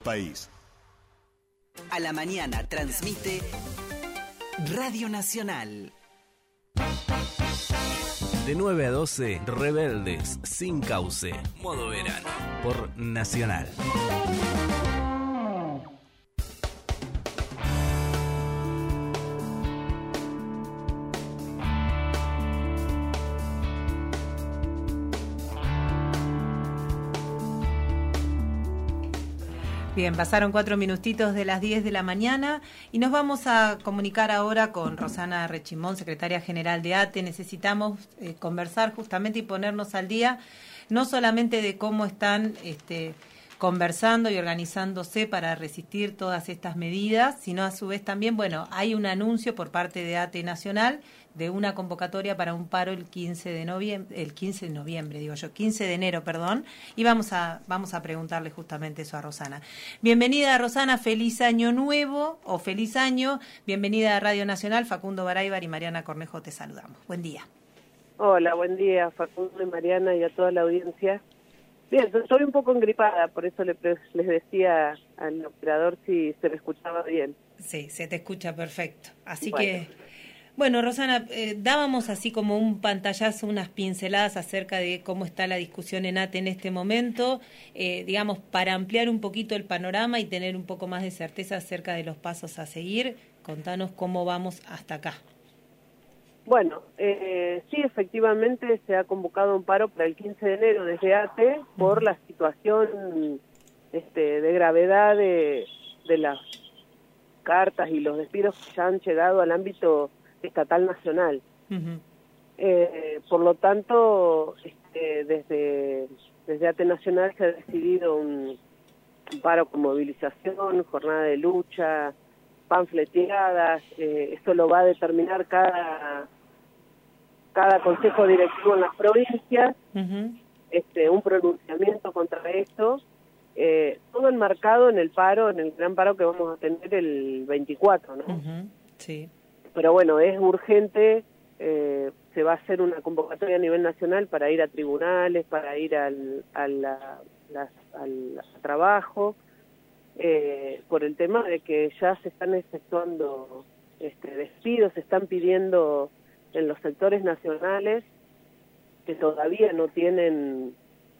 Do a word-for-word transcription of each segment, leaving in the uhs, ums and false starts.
país. A la mañana transmite Radio Nacional. De nueve a doce, Rebeldes, sin cauce, modo verano, por Nacional. Bien, pasaron cuatro minutitos de las diez de la mañana y nos vamos a comunicar ahora con Rosana Rechimón, secretaria general de A T E. Necesitamos eh, conversar justamente y ponernos al día, no solamente de cómo están este, conversando y organizándose para resistir todas estas medidas, sino a su vez también, bueno, hay un anuncio por parte de A T E Nacional de una convocatoria para un paro el quince de noviembre, el quince de noviembre, digo yo, quince de enero, perdón, y vamos a vamos a preguntarle justamente eso a Rosana. Bienvenida, Rosana, feliz año nuevo o feliz año, bienvenida a Radio Nacional, Facundo Baraybar y Mariana Cornejo, te saludamos. Buen día. Hola, buen día, Facundo y Mariana y a toda la audiencia. Bien, estoy un poco engripada, por eso les, les decía al operador si se me escuchaba bien. Sí, se te escucha perfecto, así bueno. que... Bueno, Rosana, eh, dábamos así como un pantallazo, unas pinceladas acerca de cómo está la discusión en A T E en este momento, eh, digamos, para ampliar un poquito el panorama y tener un poco más de certeza acerca de los pasos a seguir. Contanos cómo vamos hasta acá. Bueno, eh, sí, efectivamente se ha convocado un paro para el quince de enero desde A T E por uh-huh. la situación este, de gravedad de, de las cartas y los despidos que ya han llegado al ámbito estatal nacional. Uh-huh. Eh, por lo tanto, este, desde, desde A T E Nacional se ha decidido un, un paro con movilización, jornada de lucha, panfleteadas, eh, esto lo va a determinar cada, cada consejo directivo en las provincias, uh-huh. este, un pronunciamiento contra esto, eh, todo enmarcado en el paro, en el gran paro que vamos a tener el veinticuatro, ¿no? Uh-huh. Sí. Pero bueno, es urgente, eh, se va a hacer una convocatoria a nivel nacional para ir a tribunales, para ir al, a la, las, al a trabajo, eh, por el tema de que ya se están efectuando este, despidos, se están pidiendo en los sectores nacionales que todavía no tienen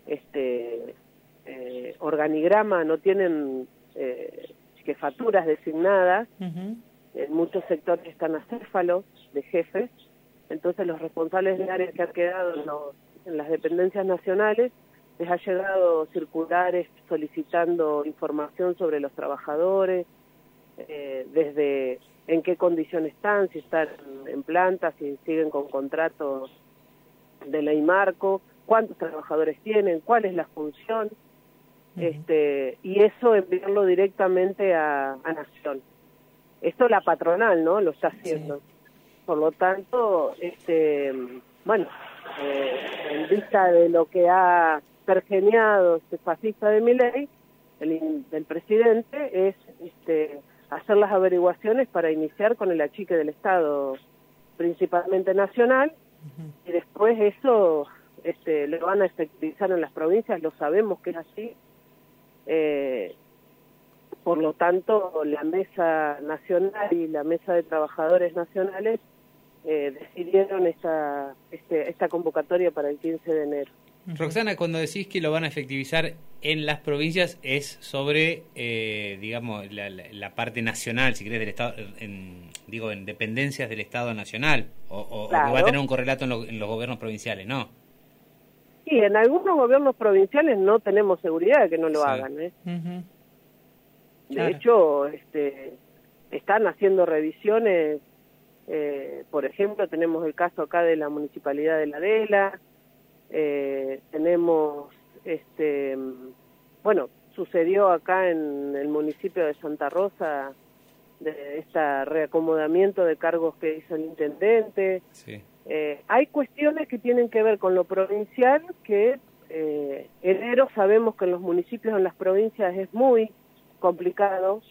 este eh, organigrama, no tienen eh, jefaturas designadas. Uh-huh. En muchos sectores están acéfalos de jefes, entonces los responsables de áreas que han quedado en, los, en las dependencias nacionales les ha llegado circulares solicitando información sobre los trabajadores, eh, desde en qué condiciones están, si están en planta, si siguen con contratos de ley marco, cuántos trabajadores tienen, cuál es la función, uh-huh. este, y eso enviarlo directamente a, a Nación. Esto la patronal, ¿no?, lo está haciendo. Sí. Por lo tanto, este, bueno, eh, en vista de lo que ha pergeñado este fascista de Milei, el, el presidente, es este, hacer las averiguaciones para iniciar con el achique del Estado, principalmente nacional, uh-huh. y después eso este, lo van a efectivizar en las provincias, lo sabemos que es así. Eh, Por lo tanto, la Mesa Nacional y la Mesa de Trabajadores Nacionales eh, decidieron esta, este, esta convocatoria para el quince de enero. Roxana, cuando decís que lo van a efectivizar en las provincias, es sobre, eh, digamos, la, la, la parte nacional, si querés, del Estado, en, digo, en dependencias del Estado nacional, o, o, claro. o que va a tener un correlato en, lo, en los gobiernos provinciales, ¿no? Sí, en algunos gobiernos provinciales no tenemos seguridad de que no lo sí. hagan, ¿eh? Uh-huh. De claro. hecho, este, están haciendo revisiones, eh, por ejemplo, tenemos el caso acá de la Municipalidad de La Adela, eh, tenemos, este, bueno, sucedió acá en el municipio de Santa Rosa, de este reacomodamiento de cargos que hizo el intendente. Sí. Eh, hay cuestiones que tienen que ver con lo provincial, que eh, enero sabemos que en los municipios, en las provincias es muy complicados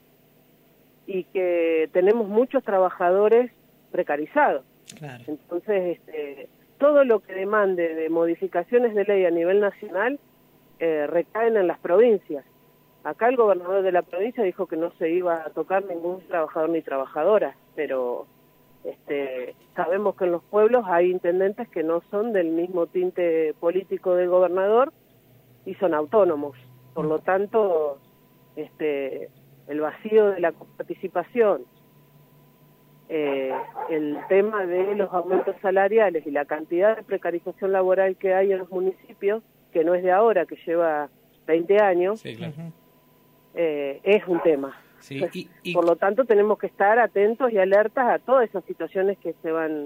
y que tenemos muchos trabajadores precarizados. Claro. Entonces, este, todo lo que demande de modificaciones de ley a nivel nacional eh, recaen en las provincias. acá el gobernador de la provincia dijo que no se iba a tocar ningún trabajador ni trabajadora, pero este, sabemos que en los pueblos hay intendentes que no son del mismo tinte político del gobernador y son autónomos. Por lo tanto, este, el vacío de la participación, eh, el tema de los aumentos salariales y la cantidad de precarización laboral que hay en los municipios, que no es de ahora, que lleva veinte años, sí, claro. eh, es un tema. Sí, y, y... Por lo tanto, tenemos que estar atentos y alertas a todas esas situaciones que se van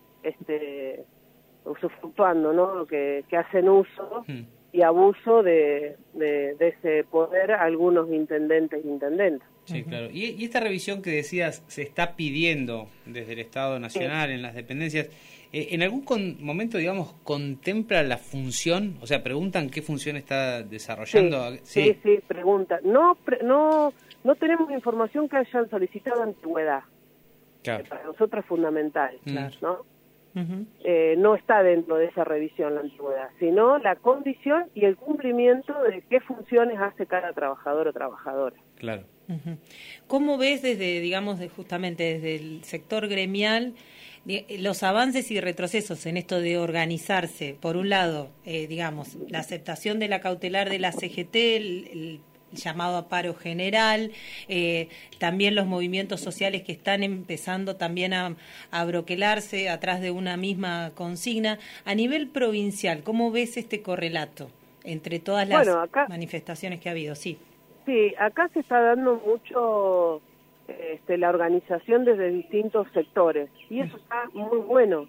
este, usufructuando, ¿no? Que, que hacen uso hmm. y abuso de, de, de ese poder algunos intendentes e intendentes. Sí, claro. Y, y esta revisión que decías se está pidiendo desde el Estado Nacional sí. en las dependencias, eh, ¿en algún con, momento, digamos, contempla la función? O sea, ¿preguntan qué función está desarrollando? Sí, sí, sí, sí preguntan. No, pre, no, no tenemos información que hayan solicitado antigüedad. Claro. Que para nosotros es fundamental, claro. ¿no? Uh-huh. Eh, no está dentro de esa revisión la antigüedad, sino la condición y el cumplimiento de qué funciones hace cada trabajador o trabajadora. Claro. Uh-huh. ¿Cómo ves desde, digamos, de, justamente desde el sector gremial de, los avances y retrocesos en esto de organizarse? Por un lado, eh, digamos, la aceptación de la cautelar de la C G T, el, el llamado a paro general, eh, también los movimientos sociales que están empezando también a, a broquelarse atrás de una misma consigna. A nivel provincial, ¿cómo ves este correlato entre todas las bueno, acá, manifestaciones que ha habido? Sí. Sí, acá se está dando mucho este, la organización desde distintos sectores y eso está muy bueno,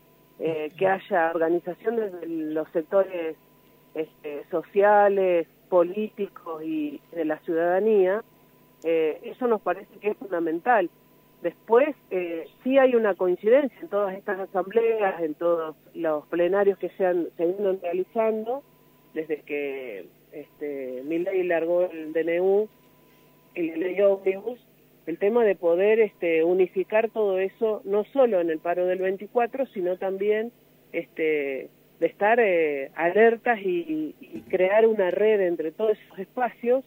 eh, que haya organización desde los sectores este, sociales, políticos y de la ciudadanía, eh, eso nos parece que es fundamental. Después, eh, sí hay una coincidencia en todas estas asambleas, en todos los plenarios que se han se ido realizando, desde que este, Milei largó el D N U y la ley ómnibus, el tema de poder este, unificar todo eso, no solo en el paro del veinticuatro, sino también este, de estar eh, alertas y, y crear una red entre todos esos espacios.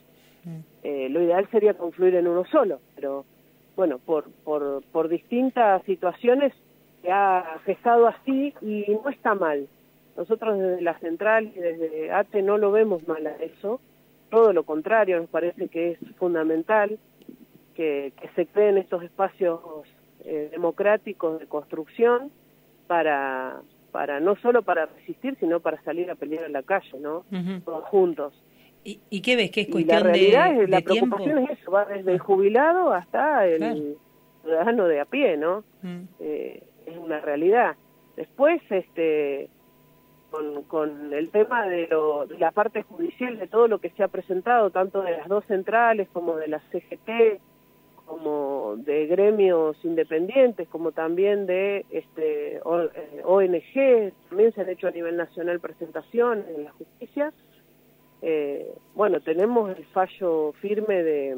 Eh, lo ideal sería confluir en uno solo, pero bueno, por, por, por distintas situaciones se ha gestado así y no está mal. Nosotros desde la central y desde A T E no lo vemos mal a eso, todo lo contrario, nos parece que es fundamental que, que se creen estos espacios eh, democráticos de construcción para, para no solo para resistir, sino para salir a pelear en la calle, ¿no? Uh-huh. Todos juntos. ¿Y, ¿Y qué ves? ¿Que es cuestión y la realidad de, es, la de preocupación tiempo? es eso, va desde el jubilado hasta el claro. ciudadano de a pie, ¿no? Uh-huh. Eh, es una realidad. Después, este... Con, con el tema de, lo, de la parte judicial de todo lo que se ha presentado, tanto de las dos centrales como de la C G T, como de gremios independientes, como también de este O N G, también se han hecho a nivel nacional presentaciones en la justicia. Eh, bueno, tenemos el fallo firme de,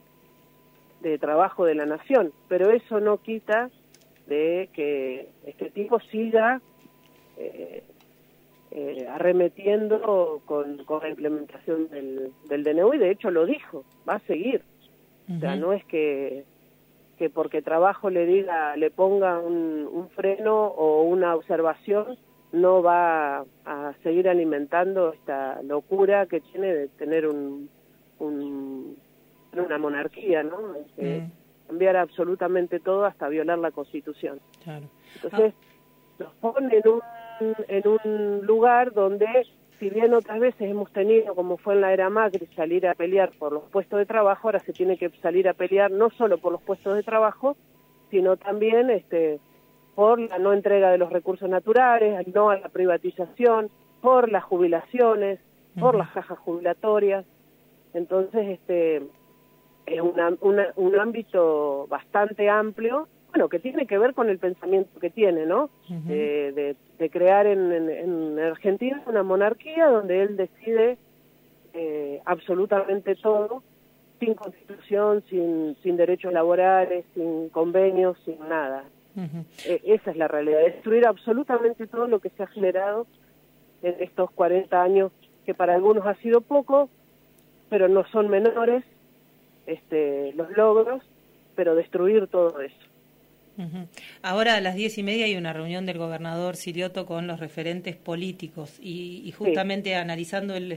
de trabajo de la Nación, pero eso no quita de que este tipo siga eh, Eh, arremetiendo con, con la implementación del, del D N U y de hecho lo dijo, va a seguir. Uh-huh. O sea, no es que, que porque trabajo le diga, le ponga un, un freno o una observación, no va a seguir alimentando esta locura que tiene de tener un, un una monarquía, ¿no? Este, uh-huh. Cambiar absolutamente todo hasta violar la Constitución. Claro. Entonces, ah. nos pone en un en un lugar donde, si bien otras veces hemos tenido, como fue en la era Macri, salir a pelear por los puestos de trabajo, ahora se tiene que salir a pelear no solo por los puestos de trabajo, sino también este, por la no entrega de los recursos naturales, no a la privatización, por las jubilaciones, uh-huh. por las cajas jubilatorias. Entonces, este es una, una, un ámbito bastante amplio, bueno, que tiene que ver con el pensamiento que tiene, ¿no? Uh-huh. De, de, de crear en, en, en Argentina una monarquía donde él decide eh, absolutamente todo, sin constitución, sin, sin derechos laborales, sin convenios, sin nada. Uh-huh. Eh, esa es la realidad, destruir absolutamente todo lo que se ha generado en estos cuarenta años, que para algunos ha sido poco, pero no son menores este, los logros, pero destruir todo eso. Uh-huh. Ahora a las diez y media hay una reunión del gobernador Silioto con los referentes políticos y, y justamente sí. analizando el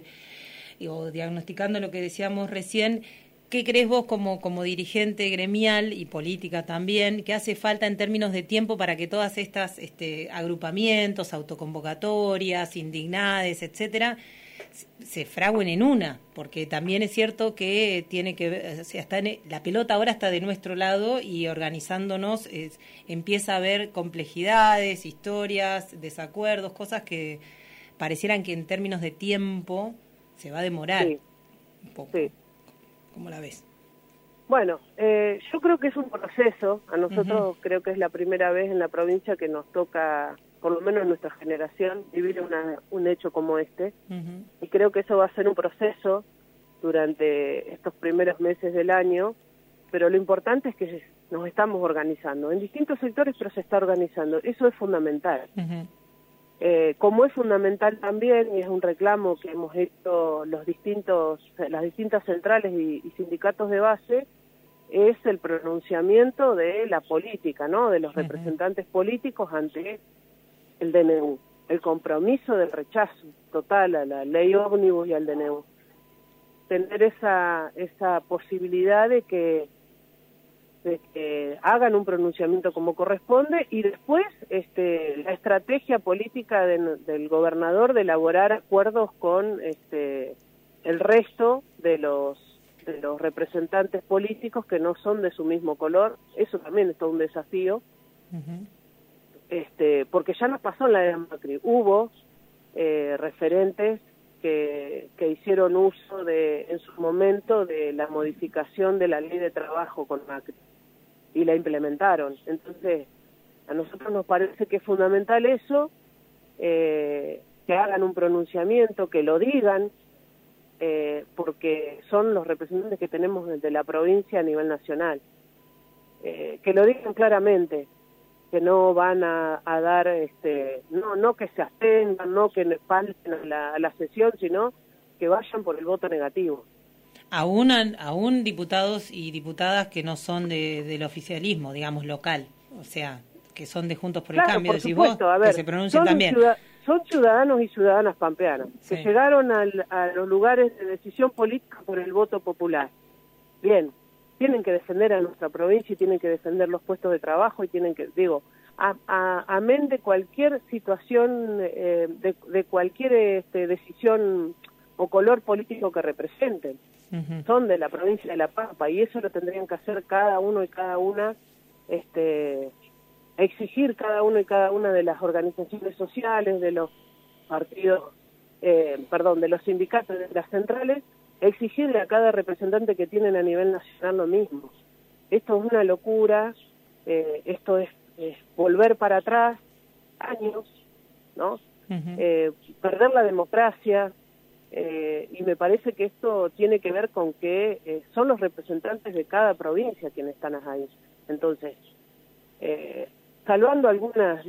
o diagnosticando lo que decíamos recién, ¿qué crees vos como, como dirigente gremial y política también, que hace falta en términos de tiempo para que todas estas este, agrupamientos, autoconvocatorias, indignades, etcétera, se fraguen en una? Porque también es cierto que tiene que ver, o sea, está en, la pelota ahora está de nuestro lado y organizándonos es, empieza a haber complejidades, historias, desacuerdos, cosas que parecieran que en términos de tiempo se va a demorar sí. un poco. Sí. ¿Cómo la ves? Bueno, eh, yo creo que es un proceso. A nosotros uh-huh. creo que es la primera vez en la provincia que nos toca, por lo menos en nuestra generación, vivir una, un hecho como este. Uh-huh. Y creo que eso va a ser un proceso durante estos primeros meses del año, pero lo importante es que nos estamos organizando en distintos sectores, pero se está organizando. Eso es fundamental. Uh-huh. Eh, como es fundamental también, y es un reclamo que hemos hecho los distintos, las distintas centrales y, y sindicatos de base, es el pronunciamiento de la política, ¿no? De los uh-huh. representantes políticos ante el D N U, el compromiso del rechazo total a la ley ómnibus y al D N U. Tener esa, esa posibilidad de que de que hagan un pronunciamiento como corresponde y después este, la estrategia política de, del gobernador de elaborar acuerdos con este, el resto de los de los representantes políticos que no son de su mismo color. Eso también es todo un desafío, uh-huh. este, porque ya nos pasó en la era Macri. Hubo eh, referentes que, que hicieron uso de en su momento de la modificación de la ley de trabajo con Macri y la implementaron. Entonces, a nosotros nos parece que es fundamental eso, eh, que hagan un pronunciamiento, que lo digan, eh, porque son los representantes que tenemos desde la provincia a nivel nacional. Eh, que lo digan claramente, que no van a, a dar, este, no no que se abstengan, no que falten a la, a la sesión, sino que vayan por el voto negativo. Aún, aún diputados y diputadas que no son de, del oficialismo, digamos, local, o sea, que son de Juntos por claro, el Cambio, por decís supuesto, vos, a ver, que se pronuncien son también. Ciudad, son ciudadanos y ciudadanas pampeanas, sí. que llegaron al, a los lugares de decisión política por el voto popular. Bien, tienen que defender a nuestra provincia y tienen que defender los puestos de trabajo y tienen que, digo, a, a, amén de cualquier situación, eh, de, de cualquier este, decisión o color político que representen. Uh-huh. Son de la provincia de La Pampa y eso lo tendrían que hacer cada uno y cada una, este, exigir cada uno y cada una de las organizaciones sociales, de los partidos, eh, perdón, de los sindicatos, de las centrales, exigirle a cada representante que tienen a nivel nacional lo mismo. Esto es una locura, eh, esto es, es volver para atrás años, ¿no? Uh-huh. Eh, perder la democracia. Eh, y me parece que esto tiene que ver con que eh, son los representantes de cada provincia quienes están ahí. Entonces, eh, salvando algunas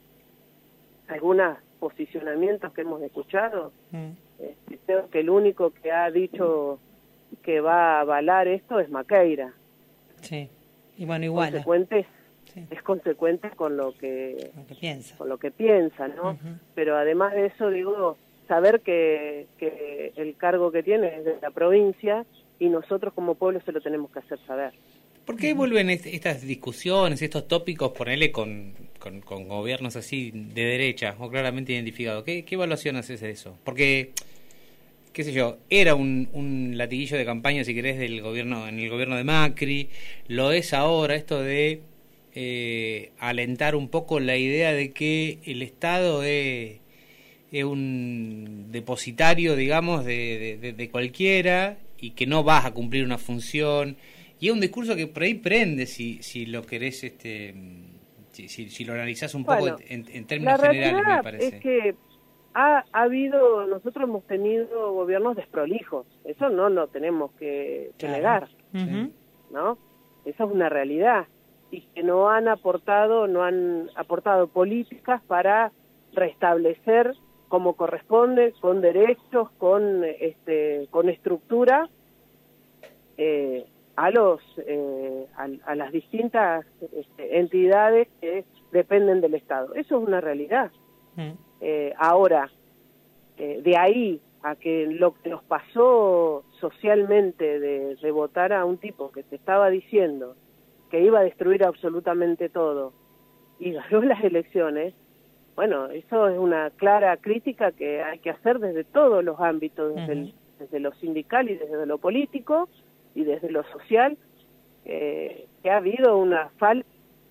algunos posicionamientos que hemos escuchado, mm. eh, creo que el único que ha dicho que va a avalar esto es Maqueira. Sí, y bueno, igual. Consecuente, sí. Es consecuente con lo que, lo que piensa, con lo que piensa, ¿no? Uh-huh. Pero además de eso, digo, saber que, que el cargo que tiene es de la provincia y nosotros como pueblo se lo tenemos que hacer saber. ¿Por qué vuelven est- estas discusiones, estos tópicos, ponele con, con, con gobiernos así de derecha o claramente identificados? ¿Qué, qué evaluación haces de eso? Porque, qué sé yo, era un, un latiguillo de campaña, si querés, del gobierno, en el gobierno de Macri, lo es ahora, esto de eh, alentar un poco la idea de que el Estado es... es un depositario, digamos, de, de, de cualquiera y que no vas a cumplir una función. Y es un discurso que por ahí prende, si si lo querés, este si, si, si lo analizás un bueno, poco en, en términos la generales, me parece. Es que ha, ha habido, nosotros hemos tenido gobiernos desprolijos, eso no lo tenemos que, que claro. negar, uh-huh. ¿no? Esa es una realidad. Y que no han aportado, no han aportado políticas para restablecer como corresponde, con derechos, con este, con estructura, eh, a los eh, a, a las distintas este, entidades que dependen del Estado. Eso es una realidad. Mm. Eh, ahora, eh, de ahí a que lo que nos pasó socialmente de, de votar a un tipo que te estaba diciendo que iba a destruir absolutamente todo y ganó las elecciones, bueno, eso es una clara crítica que hay que hacer desde todos los ámbitos, desde, uh-huh. el, desde lo sindical y desde lo político y desde lo social, eh, que ha habido una falta.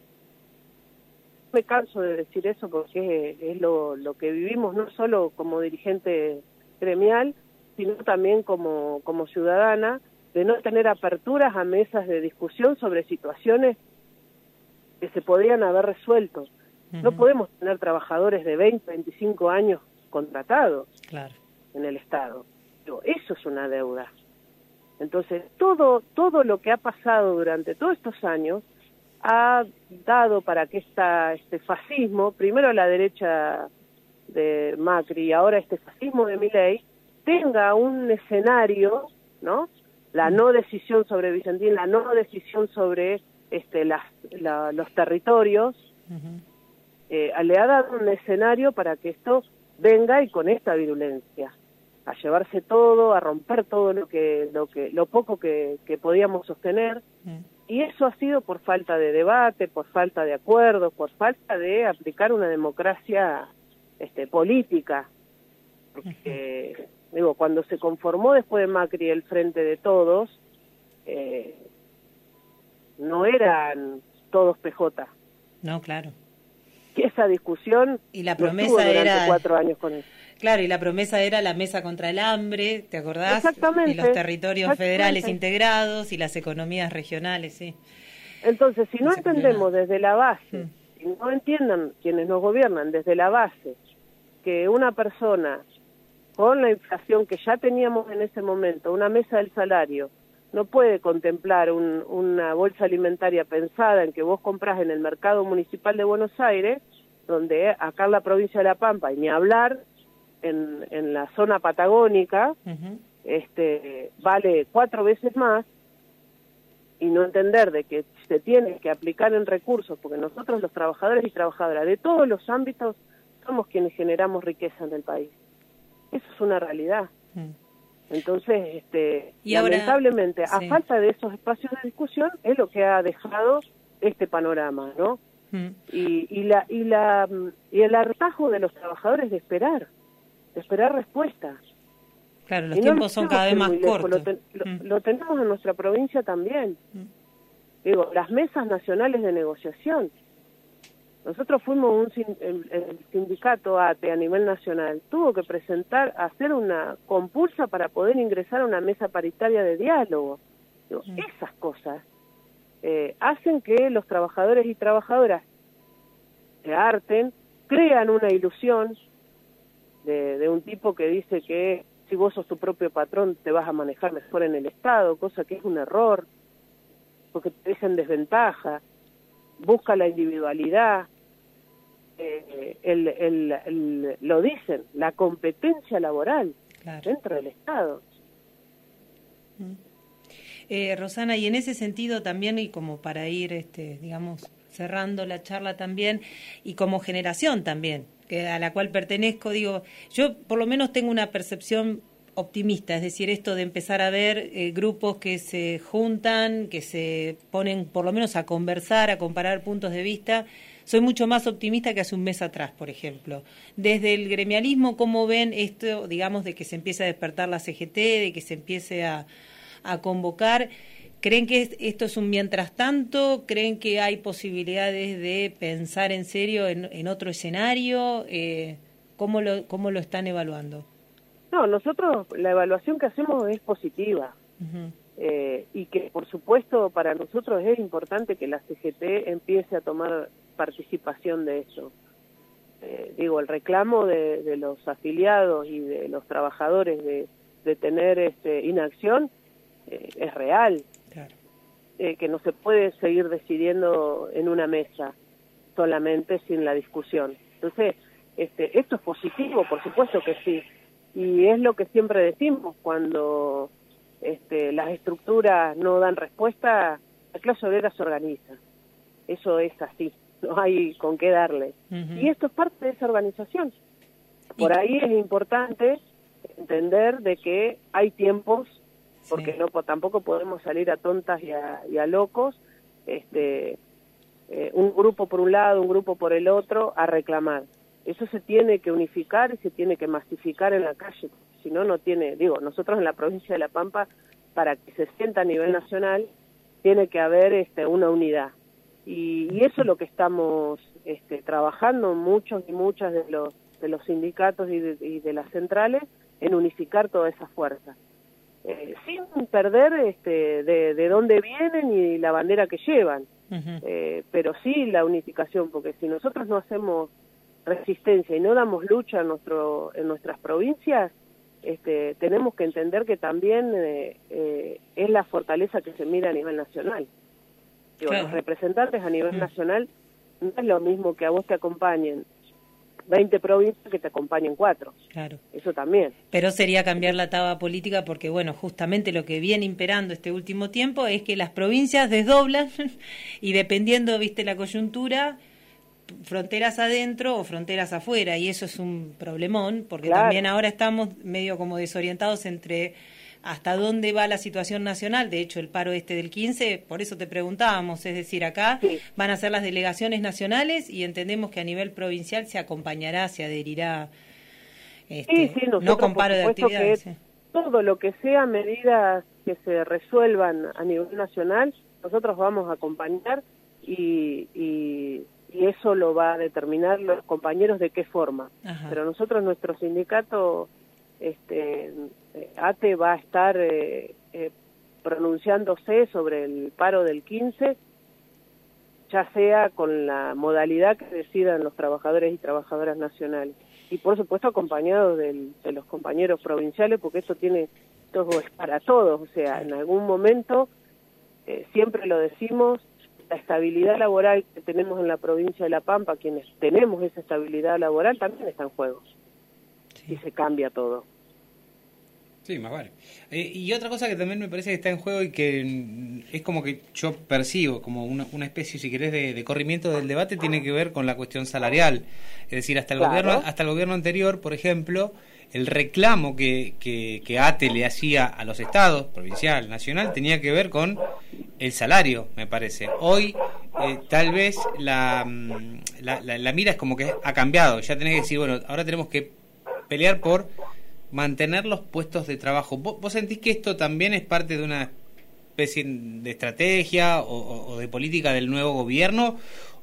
Me canso de decir eso porque es, es lo, lo que vivimos no solo como dirigente gremial, sino también como, como ciudadana, de no tener aperturas a mesas de discusión sobre situaciones que se podrían haber resuelto. Uh-huh. No podemos tener trabajadores de veinte, veinticinco años contratados claro. en el Estado. Pero eso es una deuda. Entonces, todo, todo lo que ha pasado durante todos estos años ha dado para que esta, este fascismo, primero la derecha de Macri y ahora este fascismo de Milei, tenga un escenario, ¿no? La no decisión sobre Vicentín, la no decisión sobre este, las, la, los territorios, uh-huh. eh, le ha dado un escenario para que esto venga y con esta virulencia, a llevarse todo, a romper todo lo que lo que lo poco que, que podíamos sostener, uh-huh. y eso ha sido por falta de debate, por falta de acuerdos, por falta de aplicar una democracia este, política, porque uh-huh. digo, cuando se conformó después de Macri el Frente de Todos, eh, no eran todos P J. No, claro. Y esa discusión y la promesa durante era cuatro años con eso. Claro, y la promesa era la mesa contra el hambre, ¿te acordás? Exactamente. Y los territorios federales integrados y las economías regionales, sí. Entonces, si no entendemos desde la base, mm. si no entiendan quienes nos gobiernan desde la base, que una persona con la inflación que ya teníamos en ese momento, una mesa del salario, no puede contemplar un, una bolsa alimentaria pensada en que vos comprás en el mercado municipal de Buenos Aires, donde acá en la provincia de La Pampa, y ni hablar, en, en la zona patagónica, uh-huh. este, vale cuatro veces más, y no entender de que se tiene que aplicar en recursos, porque nosotros los trabajadores y trabajadoras de todos los ámbitos somos quienes generamos riqueza en el país. Eso es una realidad. Uh-huh. Entonces, este, y lamentablemente, ahora, sí. a falta de esos espacios de discusión, es lo que ha dejado este panorama, ¿no? Mm. Y, y la y la y el hartazgo de los trabajadores de esperar, de esperar respuestas. Claro, los y tiempos no son cada vez más cortos. Lo, ten, lo, mm. lo tenemos en nuestra provincia también. Mm. Digo, las mesas nacionales de negociación. Nosotros fuimos un el, el sindicato A T E a nivel nacional, tuvo que presentar, hacer una compulsa para poder ingresar a una mesa paritaria de diálogo. Digo, sí. Esas cosas eh, hacen que los trabajadores y trabajadoras se harten, crean una ilusión de, de un tipo que dice que si vos sos tu propio patrón te vas a manejar mejor en el Estado, cosa que es un error, porque te deja en desventaja. Busca la individualidad, eh, el, el, el, lo dicen, la competencia laboral claro. dentro del Estado. Eh, Rosana, y en ese sentido también, y como para ir, este, digamos, cerrando la charla también, y como generación también, que a la cual pertenezco, digo, yo por lo menos tengo una percepción optimista, es decir, esto de empezar a ver eh, grupos que se juntan, que se ponen por lo menos a conversar, a comparar puntos de vista. Soy mucho más optimista que hace un mes atrás, por ejemplo. Desde el gremialismo, ¿cómo ven esto, digamos, de que se empiece a despertar la C G T, de que se empiece a, a convocar? ¿Creen que esto es un mientras tanto? ¿Creen que hay posibilidades de pensar en serio en, en otro escenario? Eh, ¿cómo lo, cómo lo están evaluando? No, nosotros la evaluación que hacemos es positiva uh-huh. eh, y que por supuesto para nosotros es importante que la C G T empiece a tomar participación de eso. Eh, digo, el reclamo de, de los afiliados y de los trabajadores de, de tener este, inacción eh, es real, claro. eh, que no se puede seguir decidiendo en una mesa solamente sin la discusión. Entonces, Este, esto es positivo, por supuesto que sí, y es lo que siempre decimos, cuando este, las estructuras no dan respuesta, la clase obrera se organiza, eso es así, no hay con qué darle, uh-huh. y esto es parte de esa organización. Por ahí es importante entender de que hay tiempos, porque sí. no tampoco podemos salir a tontas y a, y a locos, este, eh, un grupo por un lado, un grupo por el otro, a reclamar. Eso se tiene que unificar y se tiene que masificar en la calle, si no, no tiene, digo, nosotros en la provincia de La Pampa, para que se sienta a nivel nacional, tiene que haber este, una unidad. Y, y eso es lo que estamos este, trabajando muchos y muchas de los de los sindicatos y de, y de las centrales, en unificar toda esa fuerza. Eh, sin perder este, de, de dónde vienen y la bandera que llevan, uh-huh. eh, pero sí la unificación, porque si nosotros no hacemos resistencia y no damos lucha en, nuestro, en nuestras provincias, este, tenemos que entender que también eh, eh, es la fortaleza que se mira a nivel nacional. Digo, claro. Los representantes a nivel uh-huh. nacional no es lo mismo que a vos te acompañen veinte provincias que te acompañen cuatro. Claro. Eso también. Pero sería cambiar la tabla política porque, bueno, justamente lo que viene imperando este último tiempo es que las provincias desdoblan y dependiendo, viste, la coyuntura, fronteras adentro o fronteras afuera, y eso es un problemón porque claro. también ahora estamos medio como desorientados entre hasta dónde va la situación nacional. De hecho, el paro este del quince, por eso te preguntábamos, es decir, acá sí. van a ser las delegaciones nacionales y entendemos que a nivel provincial se acompañará, se adherirá, este, sí, sí, no con paro de actividades. Sí. Todo lo que sea medidas que se resuelvan a nivel nacional, nosotros vamos a acompañar y, y, y eso lo va a determinar los compañeros de qué forma. Ajá. Pero nosotros, nuestro sindicato, este ATE va a estar eh, eh, pronunciándose sobre el paro del quince, ya sea con la modalidad que decidan los trabajadores y trabajadoras nacionales, y por supuesto acompañados del, de los compañeros provinciales, porque esto tiene todo es para todos, o sea, en algún momento, eh, siempre lo decimos, la estabilidad laboral que tenemos en la provincia de La Pampa, quienes tenemos esa estabilidad laboral, también está en juego, sí. y se cambia todo. Sí, más vale. Eh, y otra cosa que también me parece que está en juego y que es como que yo percibo como una, una especie, si querés, de, de corrimiento del debate, tiene que ver con la cuestión salarial. Es decir, hasta el claro. gobierno hasta el gobierno anterior, por ejemplo, el reclamo que, que, que ATE le hacía a los estados, provincial, nacional, tenía que ver con el salario, me parece. Hoy, eh, tal vez, la, la, la, la mira es como que ha cambiado. Ya tenés que decir, bueno, ahora tenemos que pelear por mantener los puestos de trabajo. ¿Vos, vos sentís que esto también es parte de una especie de estrategia o, o, o de política del nuevo gobierno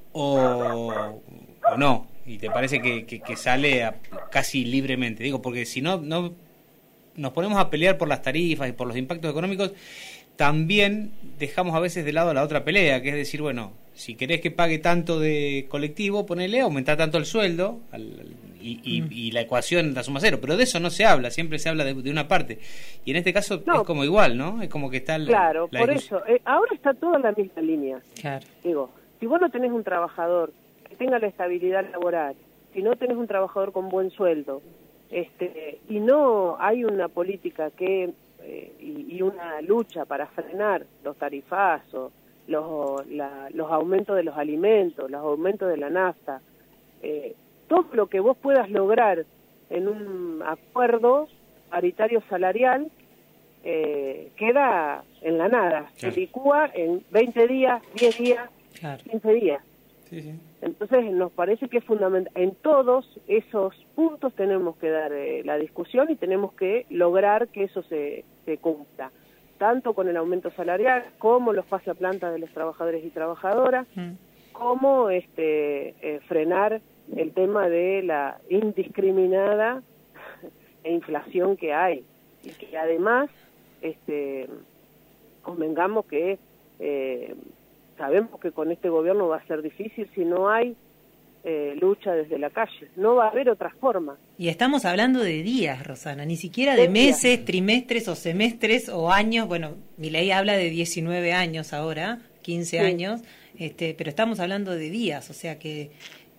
o, o no? ¿Y te parece que, que, que sale a, casi libremente? Digo, porque si no, no nos ponemos a pelear por las tarifas y por los impactos económicos, también dejamos a veces de lado la otra pelea, que es decir, bueno, si querés que pague tanto de colectivo, ponele, aumentar tanto el sueldo al, y, y, mm. y la ecuación la suma cero, pero de eso no se habla, siempre se habla de, de una parte, y en este caso no. es como igual, ¿no? Es como que está la, claro, la por eso, eh, ahora está todo en la misma línea. Claro. Digo, si vos no tenés un trabajador que tenga la estabilidad laboral, si no tenés un trabajador con buen sueldo, este, y no hay una política que eh, y, y una lucha para frenar los tarifazos, los, la, los aumentos de los alimentos, los aumentos de la nafta, eh, todo lo que vos puedas lograr en un acuerdo paritario salarial eh, queda en la nada, claro. se licúa en veinte días, diez días, claro. quince días. Sí, sí. Entonces nos parece que es fundamental. En todos esos puntos tenemos que dar eh, la discusión y tenemos que lograr que eso se, se cumpla, tanto con el aumento salarial como los pase a planta de los trabajadores y trabajadoras, mm. como este eh, frenar el tema de la indiscriminada inflación que hay y que además este convengamos que eh, sabemos que con este gobierno va a ser difícil si no hay eh, lucha desde la calle, no va a haber otra forma. Y estamos hablando de días, Rosana, ni siquiera de, de meses, días. Trimestres o semestres o años. Bueno, mi ley habla de diecinueve años ahora, quince sí. años, este, pero estamos hablando de días, o sea que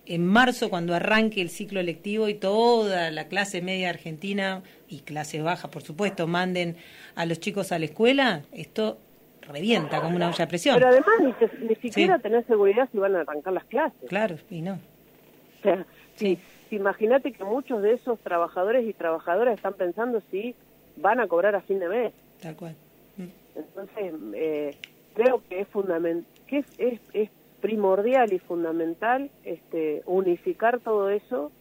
en marzo, cuando arranque el ciclo lectivo y toda la clase media argentina y clase baja, por supuesto, manden a los chicos a la escuela, esto revienta como una olla de presión. Pero además ni, se, ni siquiera sí. tenés seguridad si van a arrancar las clases. Claro, y no. O sea, sí. si, imagínate que muchos de esos trabajadores y trabajadoras están pensando si van a cobrar a fin de mes. Tal cual. Mm. Entonces, eh, creo que es fundamental, que es, es, es primordial y fundamental este, unificar todo eso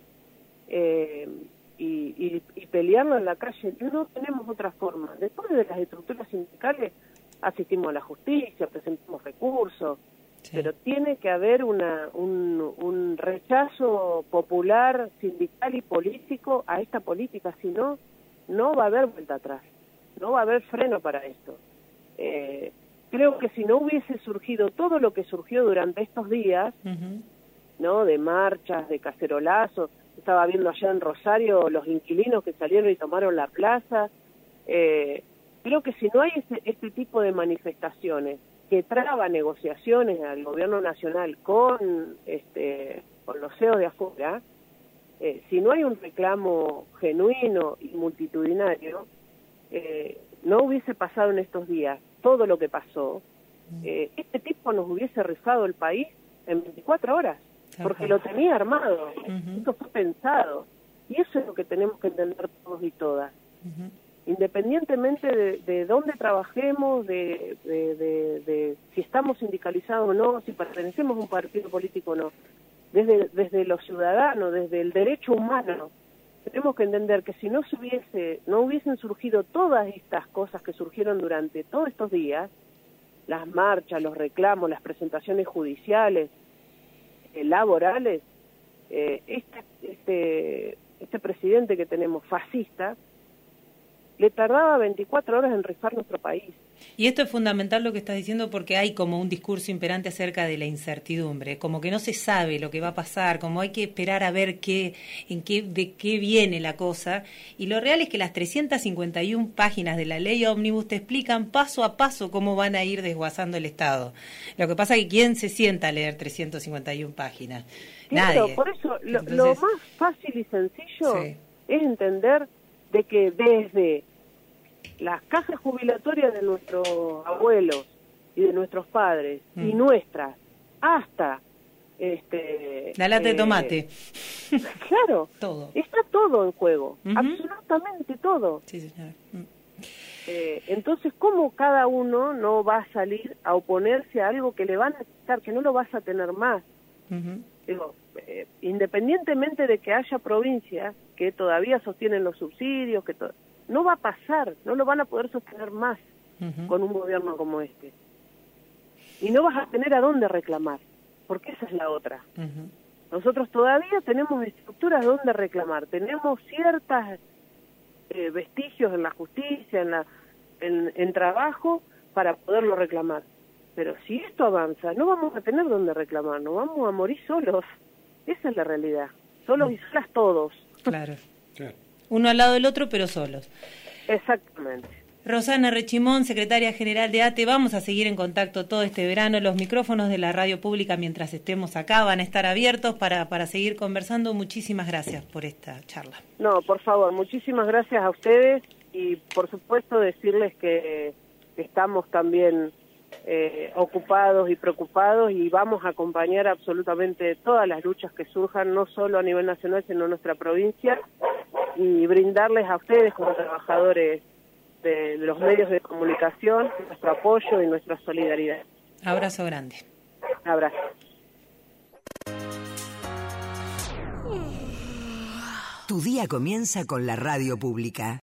eh, y, y, y pelearlo en la calle. No tenemos otra forma. Después de las estructuras sindicales asistimos a la justicia, presentamos recursos, sí. pero tiene que haber una, un, un rechazo popular, sindical y político a esta política, si no, no va a haber vuelta atrás, no va a haber freno para esto. Eh, creo que si no hubiese surgido todo lo que surgió durante estos días, uh-huh. ¿no? De marchas, de cacerolazos, estaba viendo allá en Rosario los inquilinos que salieron y tomaron la plaza, eh, creo que si no hay este, este tipo de manifestaciones que traba negociaciones al gobierno nacional con este con los C E O de afuera, eh, si no hay un reclamo genuino y multitudinario, eh, no hubiese pasado en estos días todo lo que pasó, eh, este tipo nos hubiese rifado el país en veinticuatro horas, porque lo tenía armado, uh-huh. Esto fue pensado, y eso es lo que tenemos que entender todos y todas. Uh-huh. Independientemente de, de dónde trabajemos, de, de, de, de si estamos sindicalizados o no, si pertenecemos a un partido político o no, desde, desde los ciudadanos, desde el derecho humano, tenemos que entender que si no se hubiese, no hubiesen surgido todas estas cosas que surgieron durante todos estos días, las marchas, los reclamos, las presentaciones judiciales, eh, laborales, eh, este, este, este presidente que tenemos fascista, le tardaba veinticuatro horas en rifar nuestro país. Y esto es fundamental lo que estás diciendo, porque hay como un discurso imperante acerca de la incertidumbre, como que no se sabe lo que va a pasar, como hay que esperar a ver qué, en qué, de qué viene la cosa, y lo real es que las trescientas cincuenta y una páginas de la ley ómnibus te explican paso a paso cómo van a ir desguazando el Estado. Lo que pasa es que ¿quién se sienta a leer trescientas cincuenta y una páginas? Claro, Nadie. Por eso lo, Entonces, lo más fácil y sencillo sí. es entender de que desde las cajas jubilatorias de nuestros abuelos y de nuestros padres mm. y nuestras hasta este la lata eh, de tomate, claro, todo está todo en juego, uh-huh. absolutamente todo. Sí, señora. Mm. Eh, entonces, ¿cómo cada uno no va a salir a oponerse a algo que le van a quitar, que no lo vas a tener más? Uh-huh. Digo, eh, independientemente de que haya provincias que todavía sostienen los subsidios, que to- no va a pasar, no lo van a poder sostener más uh-huh. con un gobierno como este. Y no vas a tener a dónde reclamar, porque esa es la otra. Uh-huh. Nosotros todavía tenemos estructuras donde reclamar, tenemos ciertas eh, vestigios en la justicia, en, la, en, en trabajo, para poderlo reclamar. Pero si esto avanza, no vamos a tener dónde reclamar, nos vamos a morir solos. Esa es la realidad, solos uh-huh. y solas todos. Claro. Claro. Uno al lado del otro, pero solos. Exactamente. Rosana Rechimón, secretaria general de A T E, vamos a seguir en contacto todo este verano. Los micrófonos de la radio pública, mientras estemos acá, van a estar abiertos para, para seguir conversando. Muchísimas gracias por esta charla. No, por favor, muchísimas gracias a ustedes y, por supuesto, decirles que estamos también eh, ocupados y preocupados y vamos a acompañar absolutamente todas las luchas que surjan, no solo a nivel nacional, sino en nuestra provincia, y brindarles a ustedes como trabajadores de los medios de comunicación nuestro apoyo y nuestra solidaridad. Abrazo grande. Abrazo. Tu día comienza con la radio pública.